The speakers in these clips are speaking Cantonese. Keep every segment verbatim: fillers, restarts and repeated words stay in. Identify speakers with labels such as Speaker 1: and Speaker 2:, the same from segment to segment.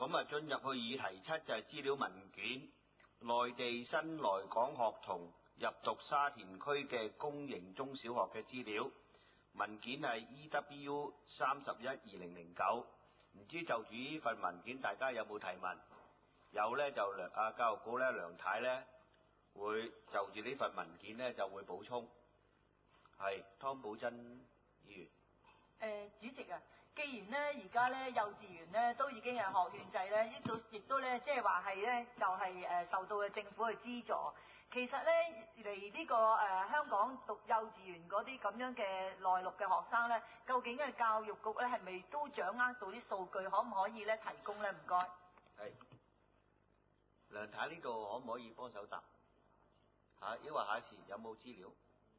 Speaker 1: 咁啊，進入去議題七就係資料文件，內地新來港學童入讀沙田區嘅公營中小學嘅資料文件係 E W 三十一二零零九。唔知就住呢份文件，大家有冇提問？有呢，就梁啊教育局呢，梁太呢會就住呢份文件呢就會補充。係湯寶珍議員。
Speaker 2: 誒，主席啊，既然咧而家咧幼稚園咧都已經係學券制咧，呢度亦都咧即係話係咧就係誒受到嘅政府嘅資助。其實咧嚟呢個誒香港讀幼稚園嗰啲咁樣嘅內陸嘅學生咧，究竟嘅教育局咧係咪都掌握到啲數據，可唔可以咧提供咧？唔該。
Speaker 1: 係。梁太呢度可唔可以幫手答？嚇，因為下一次有冇資料？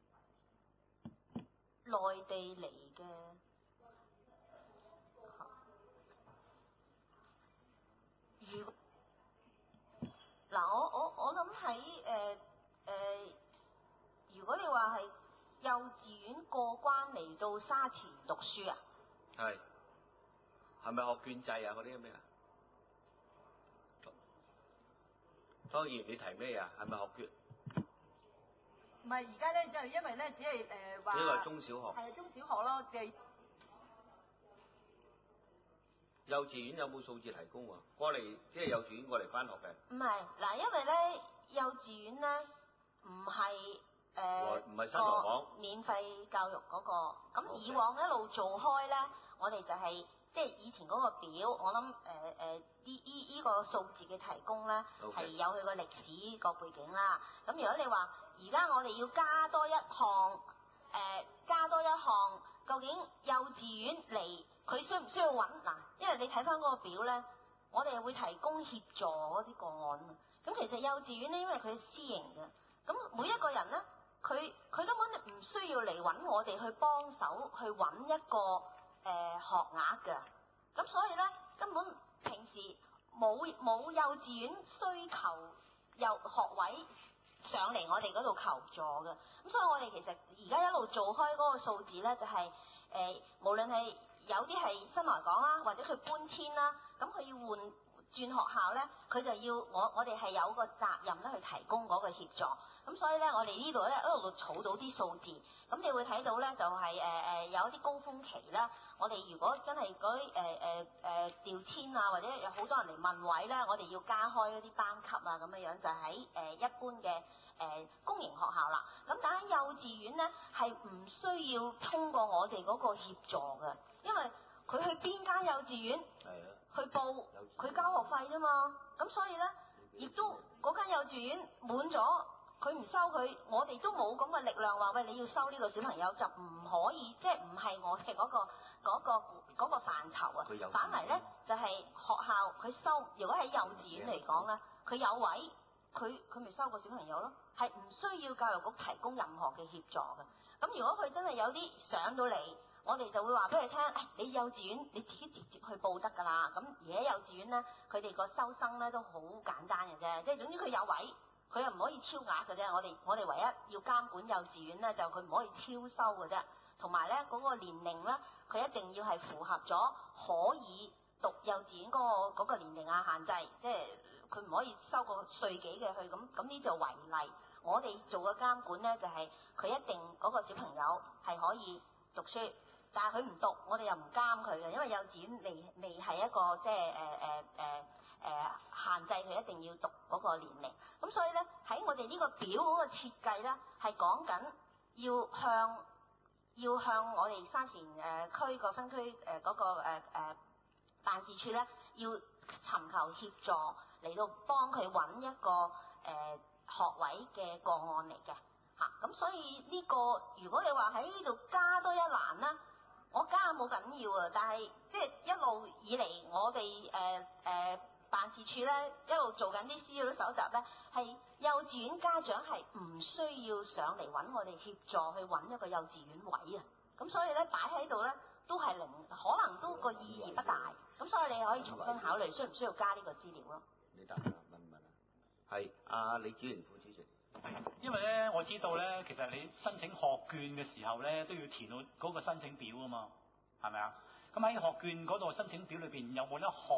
Speaker 3: 內地嚟嘅，如果嗱我我我諗喺誒誒，如果你話係幼稚園過關嚟到沙田讀書啊，
Speaker 1: 係係咪學券制啊？嗰啲咩啊？當然你提咩啊？係咪學券？
Speaker 2: 唔係而家咧，就係因為咧，只係誒話，
Speaker 1: 呢個係中小學，
Speaker 2: 係啊，中小學咯嘅。
Speaker 1: 幼稚園有冇數字提供喎？過嚟即係幼稚園過嚟返學嘅。
Speaker 3: 唔係嗱，因為咧幼稚園咧唔係誒
Speaker 1: 唔係新來港
Speaker 3: 免費教育嗰個，咁以往一路做開咧，我哋就係即係以前嗰個表，我諗誒誒呢依依個數字嘅提供咧係有佢個歷史個背景啦。咁如果你話而家我哋要加多一項誒、呃、加多一項，究竟幼稚園嚟佢需唔需要揾嗱？因為你睇翻嗰個表咧，我哋會提供協助嗰啲個案啊。咁其實幼稚園咧，因為佢係私營嘅，咁每一個人咧，佢佢根本唔需要嚟揾我哋去幫手去揾一個誒、呃、學額嘅。咁所以咧，根本平時冇冇幼稚園需求幼學位上嚟我哋嗰度求助嘅。咁所以我哋其實而家一路做開嗰個數字咧，就係、是、誒、呃、無論係有啲係新來港啦，或者佢搬遷啦，咁佢要換轉學校咧，佢就要我我哋係有個責任咧去提供嗰個協助。咁所以咧，我哋呢度咧一路儲到啲數字，咁你會睇到咧就係誒誒有一啲高峰期啦。我哋如果真係嗰啲誒誒誒調遷啊，或者有好多人嚟問位咧，我哋要加開一啲班級啊，咁樣樣就喺誒、呃、一般嘅誒、呃、公營學校啦。咁但係幼稚園咧係唔需要通過我哋嗰個協助嘅，因為佢去邊間幼稚園，去報佢交學費啫嘛。咁所以咧，亦都嗰間幼稚園滿咗，佢唔收佢，我哋都冇咁嘅力量話喂，你要收呢個小朋友就唔可以，即係唔係我哋嗰個嗰個嗰個範疇啊。反為咧就係學校佢收，如果喺幼稚園嚟講咧，佢有位，佢佢咪收個小朋友咯，係唔需要教育局提供任何嘅協助嘅。咁如果佢真係有啲上到嚟，我哋就會話俾佢聽，誒，你幼稚園你自己直接去報得㗎啦。咁而家幼稚園咧，佢哋個收生咧都好簡單嘅啫，即係總之佢有位，佢又唔可以超額嘅啫。我哋我哋唯一要監管幼稚園咧，就佢唔可以超收嘅啫。同埋咧嗰個年齡咧，佢一定要係符合咗可以讀幼稚園嗰個嗰個年齡啊限制，即係佢唔可以收個歲幾嘅去咁咁呢就違例。我哋做嘅監管咧就係佢一定嗰個小朋友係可以讀書。但係佢唔讀，我哋又唔監佢嘅，因為幼稚園未未係一個即係誒誒誒誒限制佢一定要讀嗰個年齡。咁所以咧喺我哋呢個表嗰個設計咧，係講緊要向要向我哋沙田誒區個分區誒嗰個誒誒、呃呃、辦事處咧，要尋求協助嚟到幫佢揾一個誒、呃、學位嘅個案嚟嘅嚇。咁、啊、所以呢、這個如果你話喺呢度加多一欄啦。我加冇緊要啊，但係即係一路以嚟，我哋誒誒辦事處咧一路做緊啲資料搜集咧，係幼稚園家長係唔需要上嚟揾我哋協助去揾一個幼稚園位啊。咁所以咧擺喺度咧都係零，可能都個意義不大。咁所以你可以重新考慮需唔需要加呢個資料咯。
Speaker 1: 你答下問唔問啊？係阿李子玲副主席。
Speaker 4: 因為咧，我知道咧，其實你申請學券嘅時候咧，都要填到嗰個申請表啊嘛，係咪啊？咁喺學券嗰度申請表裏邊有冇一項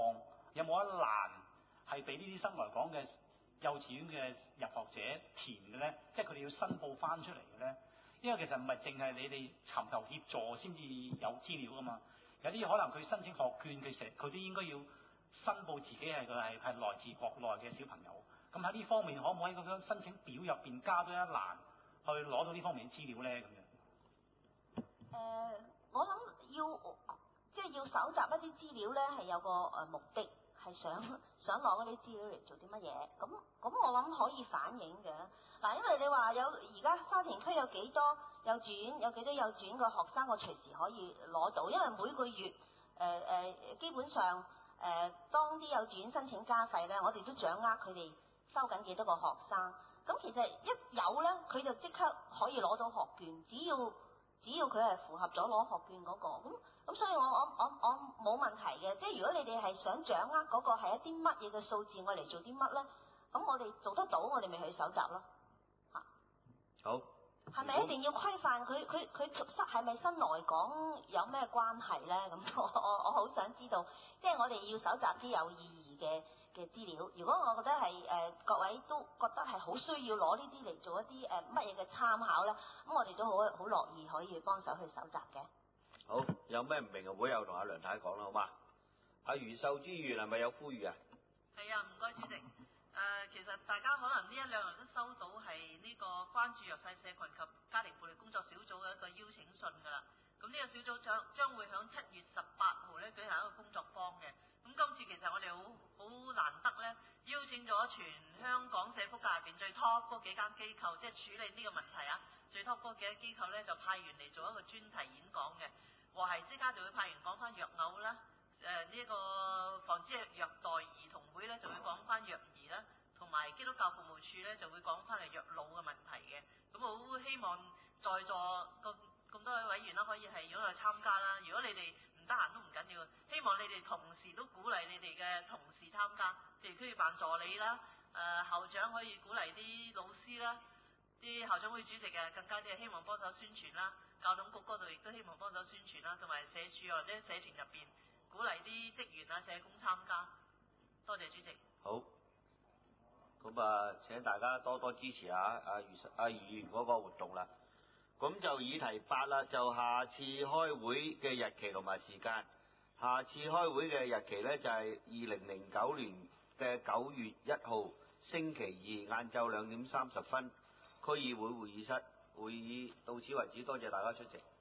Speaker 4: 有冇一欄係俾呢啲新來港嘅幼稚園嘅入學者填嘅咧？即係佢哋要申報翻出嚟嘅咧？因為其實唔係淨係你哋尋求協助先至有資料噶嘛，有啲可能佢申請學券嘅時，佢都應該要申報自己係佢係係來自國內嘅小朋友。咁喺呢方面可唔可以喺個申請表入邊加多一欄去攞到呢方面嘅資料咧？咁樣？
Speaker 3: 誒、呃，我諗要即係要搜集一啲資料咧，係有個誒目的，係想想攞嗰啲資料嚟做啲乜嘢？咁咁我諗可以反映嘅。嗱，因為你話有而家沙田區有幾多幼稚園，有幾多幼稚園嘅學生，我隨時可以攞到，因為每個月誒誒、呃、基本上誒、呃、當啲幼稚園申請加費咧，我哋都掌握佢哋收緊幾多個學生。咁其實一有咧，佢就即刻可以攞到學券，只要只要佢係符合咗攞學券嗰、那個。咁咁所以我我我我冇問題嘅。即係如果你哋係想掌握嗰個係一啲乜嘢嘅數字，我嚟做啲乜咧？咁我哋做得到，我哋咪去搜集咯。
Speaker 1: 好，
Speaker 3: 係咪一定要規範佢佢佢新係咪新來港有咩關係咧？咁我我我好想知道，即係我哋要搜集啲有意義嘅嘅資料。如果我覺得係誒、呃、各位都覺得係好需要攞呢啲嚟做一啲誒乜嘢嘅參考咧，咁我哋都好好樂意可以幫手去搜集嘅。
Speaker 1: 好，有咩唔明嘅會有同阿梁太講啦，好嘛？阿余秀珠議員係咪有呼籲啊？
Speaker 5: 係啊，唔該主席。誒、呃，其實大家可能呢一兩日都收到係呢個關注弱勢社群及家庭暴力工作小組嘅一個邀請信㗎啦。咁呢個小組將將會響七月十八號咧舉行一個工作坊嘅。咁今次其實我哋好好難得咧，邀請咗全香港社福界入邊最 top 嗰幾間機構，即係處理呢個問題啊，最 top 嗰幾間機構咧就派員嚟做一個專題演講嘅。和諧之家就會派員講翻虐偶啦。誒呢一個防止虐待兒童會咧就會講翻虐兒啦，同埋基督教服務處咧就會講翻係虐老嘅問題嘅。咁我好希望在座咁咁多位委員啦，可以係踴躍參加啦。如果你哋唔得閒都唔緊要，希望你哋同時都鼓勵你哋嘅同事參加，譬如區域辦助理啦，誒、呃、校長可以鼓勵啲老師啦，啲校長會主席嘅更加啲係希望幫手宣傳啦，教統局嗰度亦都希望幫手宣傳啦，同埋社署或者社團入邊鼓勵啲職員啊、社工參加。多謝主席。
Speaker 1: 好，咁啊請大家多多支持下阿余阿余議員嗰個活動啦。咁就議題八啦，就下次開會嘅日期同埋時間。下次開會嘅日期呢，就係二零零九年嘅九月一號星期二晏晝兩點三十分，區議會會議室。會議到此為止，多謝大家出席。